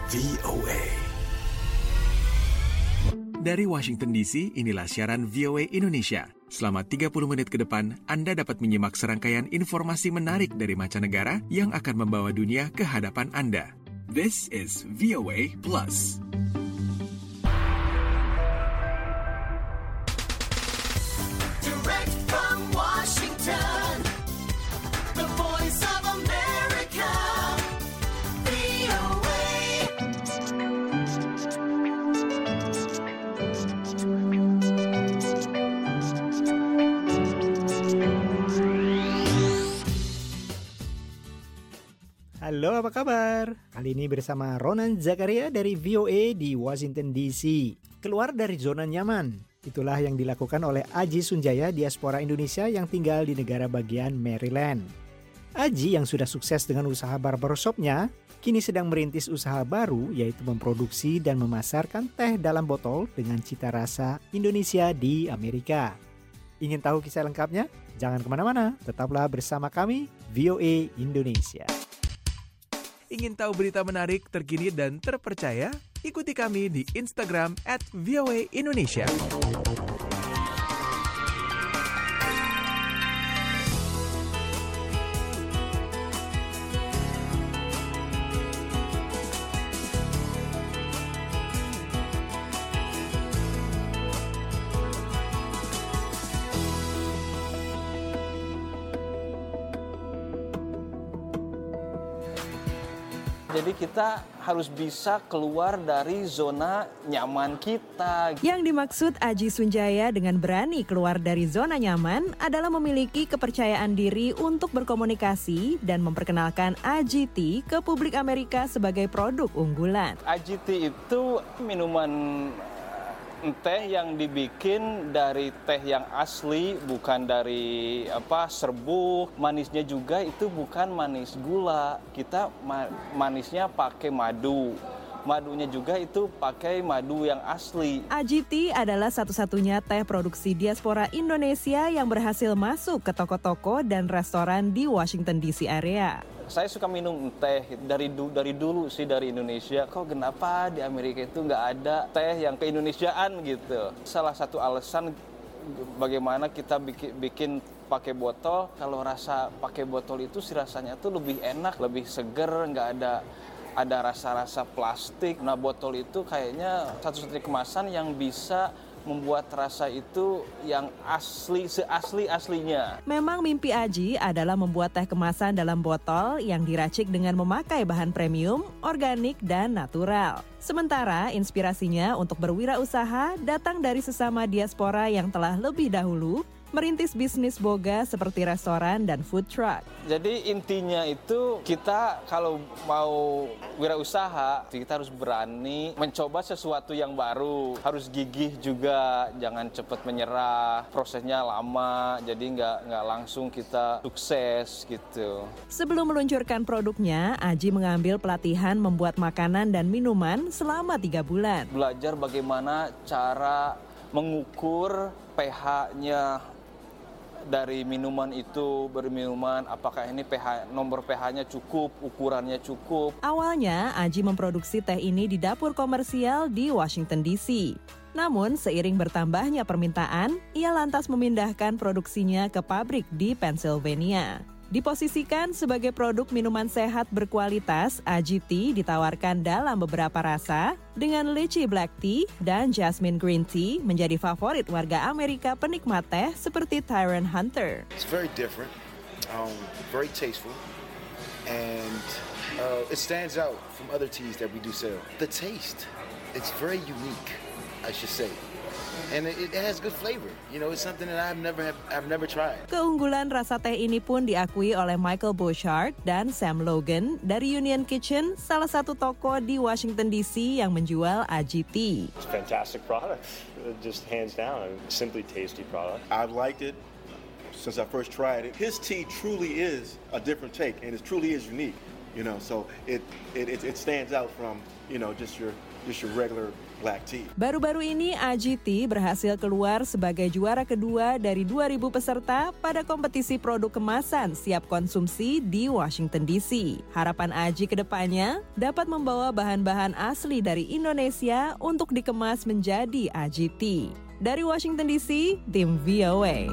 VOA. Dari Washington DC, inilah siaran VOA Indonesia. Selama 30 menit ke depan, Anda dapat menyimak serangkaian informasi menarik dari mancanegara yang akan membawa dunia ke hadapan Anda. This is VOA Plus. Direct from Washington, the voice of America, VOA. Halo, apa kabar? Kali ini bersama Ronan Zakaria dari VOA di Washington DC. Keluar dari zona nyaman. Itulah yang dilakukan oleh Aji Sunjaya, diaspora Indonesia yang tinggal di negara bagian Maryland. Aji yang sudah sukses dengan usaha barbershopnya, kini sedang merintis usaha baru yaitu memproduksi dan memasarkan teh dalam botol dengan cita rasa Indonesia di Amerika. Ingin tahu kisah lengkapnya? Jangan kemana-mana, tetaplah bersama kami, VOA Indonesia. Ingin tahu berita menarik, terkini, dan terpercaya? Ikuti kami di Instagram @VOA Indonesia. Jadi kita harus bisa keluar dari zona nyaman kita. Yang dimaksud Aji Sunjaya dengan berani keluar dari zona nyaman adalah memiliki kepercayaan diri untuk berkomunikasi dan memperkenalkan AGT ke publik Amerika sebagai produk unggulan. AGT itu minuman teh yang dibikin dari teh yang asli, bukan dari serbuk. Manisnya juga itu bukan manis gula. Kita manisnya pakai madu. Madunya juga itu pakai madu yang asli. AGT adalah satu-satunya teh produksi diaspora Indonesia yang berhasil masuk ke toko-toko dan restoran di Washington DC area. Saya suka minum teh dari dulu sih dari Indonesia. Kok kenapa di Amerika itu nggak ada teh yang keindonesiaan gitu? Salah satu alasan bagaimana kita bikin pakai botol. Kalau rasa pakai botol itu sih rasanya tuh lebih enak, lebih seger, nggak ada rasa-rasa plastik. Nah, botol itu kayaknya satu-satunya kemasan yang bisa membuat rasa itu yang asli, seasli-aslinya. Memang mimpi Aji adalah membuat teh kemasan dalam botol yang diracik dengan memakai bahan premium, organik, dan natural. Sementara inspirasinya untuk berwirausaha datang dari sesama diaspora yang telah lebih dahulu merintis bisnis boga seperti restoran dan food truck. Jadi intinya itu kita kalau mau wirausaha, kita harus berani mencoba sesuatu yang baru. Harus gigih juga, jangan cepat menyerah. Prosesnya lama, jadi nggak langsung kita sukses gitu. Sebelum meluncurkan produknya, Aji mengambil pelatihan membuat makanan dan minuman selama 3 bulan. Belajar bagaimana cara mengukur pH-nya dari minuman itu, berminuman, apakah ini nomor pH-nya cukup, ukurannya cukup. Awalnya, Aji memproduksi teh ini di dapur komersial di Washington DC. Namun, seiring bertambahnya permintaan, ia lantas memindahkan produksinya ke pabrik di Pennsylvania. Diposisikan sebagai produk minuman sehat berkualitas, AGT ditawarkan dalam beberapa rasa dengan lychee black tea dan jasmine green tea menjadi favorit warga Amerika penikmat teh seperti Tyrone Hunter. It's very different, very tasteful, and it stands out from other teas that we do sell. The taste, it's very unique, I should say. And it has good flavor. You know, it's something that I've never tried. Keunggulan rasa teh ini pun diakui oleh Michael Bouchard dan Sam Logan dari Union Kitchen, salah satu toko di Washington DC yang menjual AGT. It's a fantastic product, just hands down. Simply tasty product. I've liked it since I first tried it. His tea truly is a different take, and it truly is unique. You know, so it stands out from just your just your regular black tea. Baru-baru ini AGT berhasil keluar sebagai juara kedua dari 2.000 peserta pada kompetisi produk kemasan siap konsumsi di Washington DC. Harapan AGI ke depannya dapat membawa bahan-bahan asli dari Indonesia untuk dikemas menjadi AGT. Dari Washington DC, tim VOA.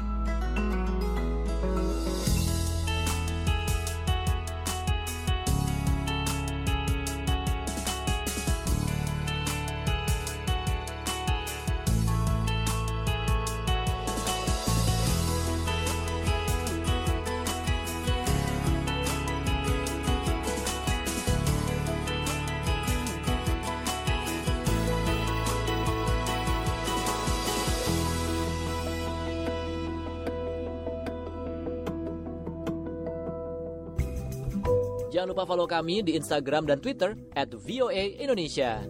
Jangan lupa follow kami di Instagram dan Twitter @VOA_Indonesia.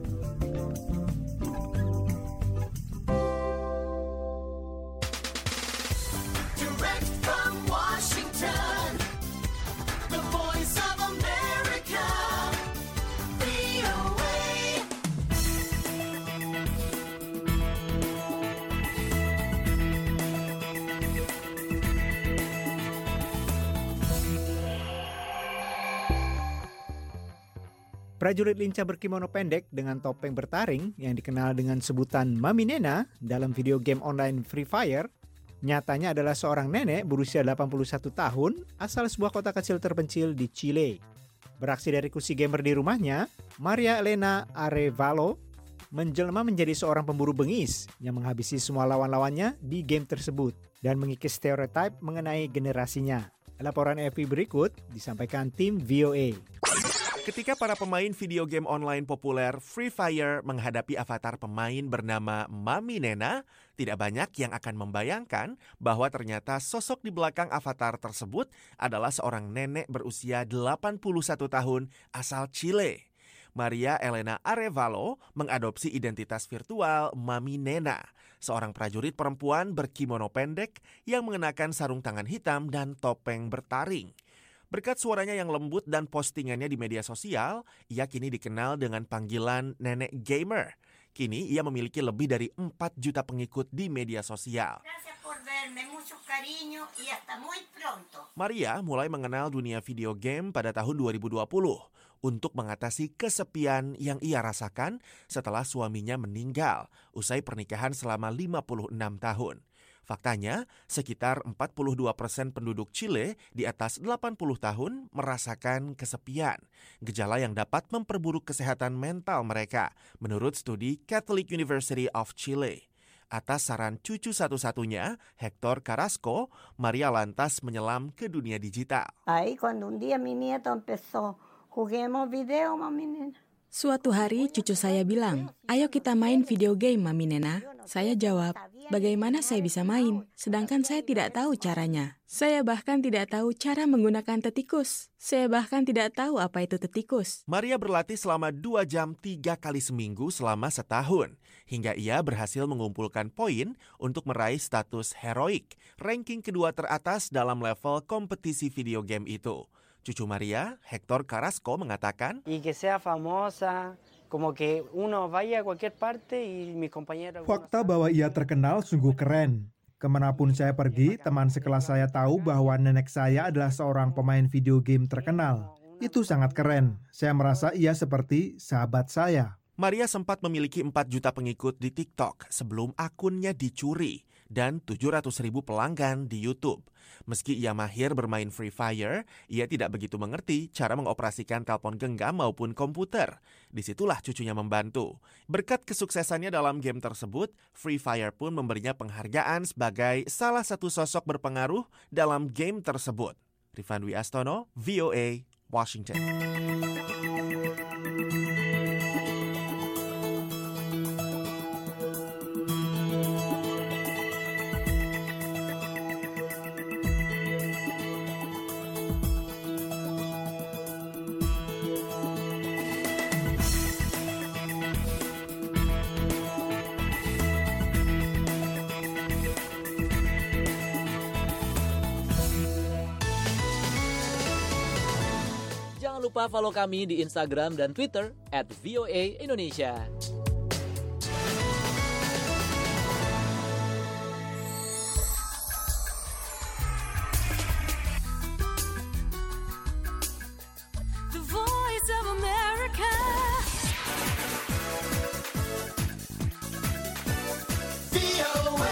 Direct from Washington, the voice of America, VOA. Prajurit lincah berkimono pendek dengan topeng bertaring yang dikenal dengan sebutan Mami Nena dalam video game online Free Fire, nyatanya adalah seorang nenek berusia 81 tahun asal sebuah kota kecil terpencil di Chile. Beraksi dari kursi gamer di rumahnya, Maria Elena Arevalo menjelma menjadi seorang pemburu bengis yang menghabisi semua lawan-lawannya di game tersebut dan mengikis stereotip mengenai generasinya. Laporan EFI berikut disampaikan tim VOA. Ketika para pemain video game online populer Free Fire menghadapi avatar pemain bernama Mami Nena, tidak banyak yang akan membayangkan bahwa ternyata sosok di belakang avatar tersebut adalah seorang nenek berusia 81 tahun asal Chile. Maria Elena Arevalo mengadopsi identitas virtual Mami Nena, seorang prajurit perempuan berkimono pendek yang mengenakan sarung tangan hitam dan topeng bertaring. Berkat suaranya yang lembut dan postingannya di media sosial, ia kini dikenal dengan panggilan Nenek Gamer. Kini ia memiliki lebih dari 4 juta pengikut di media sosial. Maria mulai mengenal dunia video game pada tahun 2020 untuk mengatasi kesepian yang ia rasakan setelah suaminya meninggal usai pernikahan selama 56 tahun. Faktanya, sekitar 42% penduduk Chile di atas 80 tahun merasakan kesepian, gejala yang dapat memperburuk kesehatan mental mereka, menurut studi Catholic University of Chile. Atas saran cucu satu-satunya, Hector Carrasco, Maria lantas menyelam ke dunia digital. Ahí cuando un día mi nieto empezó, juguemos video, mami nena. Suatu hari cucu saya bilang, ayo kita main video game, Mami Nena. Saya jawab, bagaimana saya bisa main? Sedangkan saya tidak tahu caranya. Saya bahkan tidak tahu cara menggunakan tetikus. Saya bahkan tidak tahu apa itu tetikus. Maria berlatih selama 2 jam 3 kali seminggu selama setahun. Hingga ia berhasil mengumpulkan poin untuk meraih status heroik, ranking kedua teratas dalam level kompetisi video game itu. Cucu Maria, Hector Carrasco, mengatakan, y que sea famosa, como que uno vaya a cualquier parte y mis compañeros. Fakta bahwa ia terkenal sungguh keren. Kemanapun saya pergi, teman sekelas saya tahu bahwa nenek saya adalah seorang pemain video game terkenal. Itu sangat keren. Saya merasa ia seperti sahabat saya. Maria sempat memiliki 4 juta pengikut di TikTok sebelum akunnya dicuri dan 700.000 pelanggan di YouTube. Meski ia mahir bermain Free Fire, ia tidak begitu mengerti cara mengoperasikan telepon genggam maupun komputer. Disitulah cucunya membantu. Berkat kesuksesannya dalam game tersebut, Free Fire pun memberinya penghargaan sebagai salah satu sosok berpengaruh dalam game tersebut. Rifan Dwi Astono, VOA, Washington. Jangan Jangan lupa follow kami di Instagram dan Twitter @VOA_Indonesia. The Voice of America. VOA.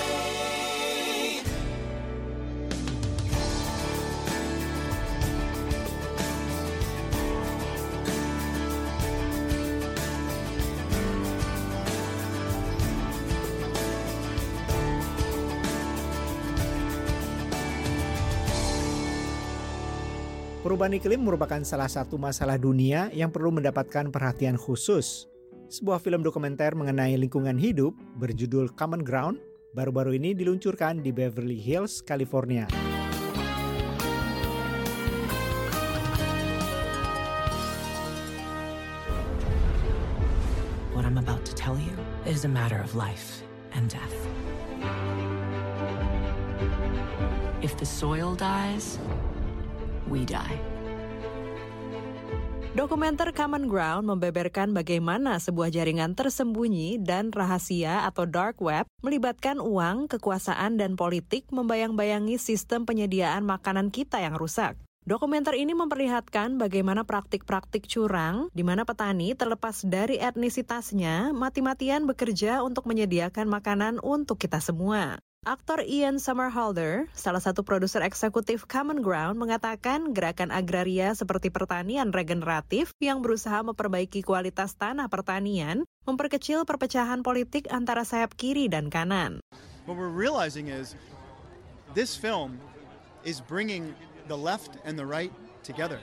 Perubahan iklim merupakan salah satu masalah dunia yang perlu mendapatkan perhatian khusus. Sebuah film dokumenter mengenai lingkungan hidup berjudul Common Ground baru-baru ini diluncurkan di Beverly Hills, California. What I'm about to tell you is a matter of life and death. If the soil dies, we die. Dokumenter Common Ground membeberkan bagaimana sebuah jaringan tersembunyi dan rahasia atau dark web melibatkan uang, kekuasaan, dan politik membayang-bayangi sistem penyediaan makanan kita yang rusak. Dokumenter ini memperlihatkan bagaimana praktik-praktik curang di mana petani terlepas dari etnisitasnya mati-matian bekerja untuk menyediakan makanan untuk kita semua. Aktor Ian Somerhalder, salah satu produser eksekutif Common Ground, mengatakan gerakan agraria seperti pertanian regeneratif yang berusaha memperbaiki kualitas tanah pertanian memperkecil perpecahan politik antara sayap kiri dan kanan. What we're realizing is this film is bringing the left and the right together.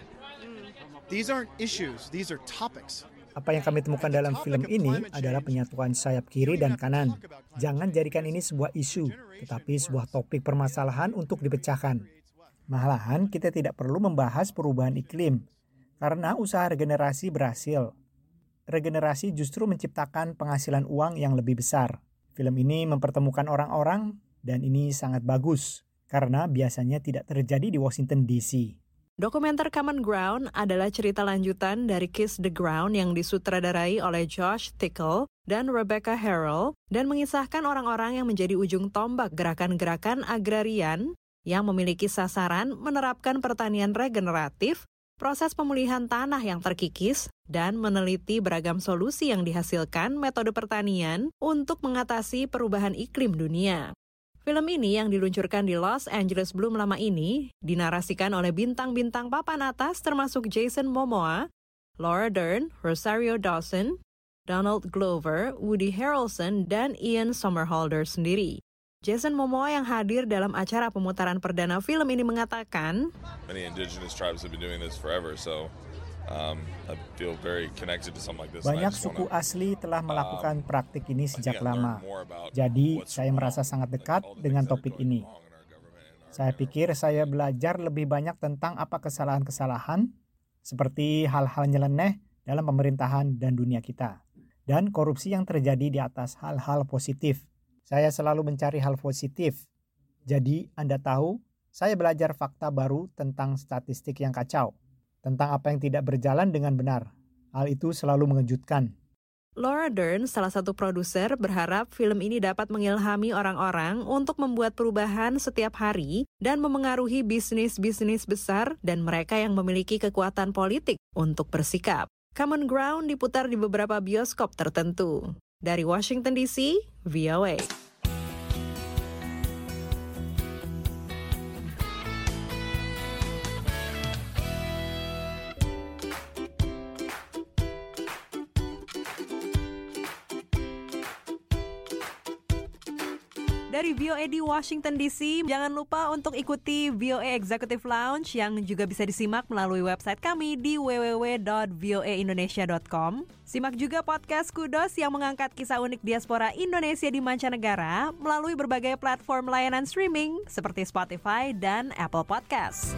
These aren't issues, these are topics. Apa yang kami temukan dalam film ini adalah penyatuan sayap kiri dan kanan. Jangan jadikan ini sebuah isu, tetapi sebuah topik permasalahan untuk dipecahkan. Malahan kita tidak perlu membahas perubahan iklim, karena usaha regenerasi berhasil. Regenerasi justru menciptakan penghasilan uang yang lebih besar. Film ini mempertemukan orang-orang, dan ini sangat bagus, karena biasanya tidak terjadi di Washington DC. Dokumenter Common Ground adalah cerita lanjutan dari Kiss the Ground yang disutradarai oleh Josh Tickle dan Rebecca Harrell dan mengisahkan orang-orang yang menjadi ujung tombak gerakan-gerakan agrarian yang memiliki sasaran menerapkan pertanian regeneratif, proses pemulihan tanah yang terkikis, dan meneliti beragam solusi yang dihasilkan metode pertanian untuk mengatasi perubahan iklim dunia. Film ini yang diluncurkan di Los Angeles belum lama ini dinarasikan oleh bintang-bintang papan atas termasuk Jason Momoa, Laura Dern, Rosario Dawson, Donald Glover, Woody Harrelson, dan Ian Somerhalder sendiri. Jason Momoa yang hadir dalam acara pemutaran perdana film ini mengatakan, Many indigenous tribes have been doing this forever, so I feel very connected to something like this. Banyak suku asli telah melakukan praktik ini sejak lama. Jadi, saya merasa sangat dekat dengan topik ini. Saya pikir saya belajar lebih banyak tentang apa kesalahan-kesalahan, seperti hal-hal nyeleneh dalam pemerintahan dan dunia kita, dan korupsi yang terjadi di atas hal-hal positif. Saya selalu mencari hal positif. Jadi, Anda tahu, saya belajar fakta baru tentang statistik yang kacau, tentang apa yang tidak berjalan dengan benar. Hal itu selalu mengejutkan. Laura Dern, salah satu produser, berharap film ini dapat mengilhami orang-orang untuk membuat perubahan setiap hari dan memengaruhi bisnis-bisnis besar dan mereka yang memiliki kekuatan politik untuk bersikap. Common Ground diputar di beberapa bioskop tertentu. Dari Washington DC, VOA. Dari VOA di Washington DC, jangan lupa untuk ikuti VOA Executive Lounge yang juga bisa disimak melalui website kami di www.voaindonesia.com. Simak juga podcast Kudos yang mengangkat kisah unik diaspora Indonesia di mancanegara melalui berbagai platform layanan streaming seperti Spotify dan Apple Podcasts.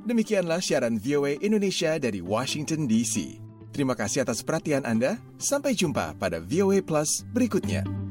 Demikianlah siaran VOA Indonesia dari Washington DC. Terima kasih atas perhatian Anda. Sampai jumpa pada VOA Plus berikutnya.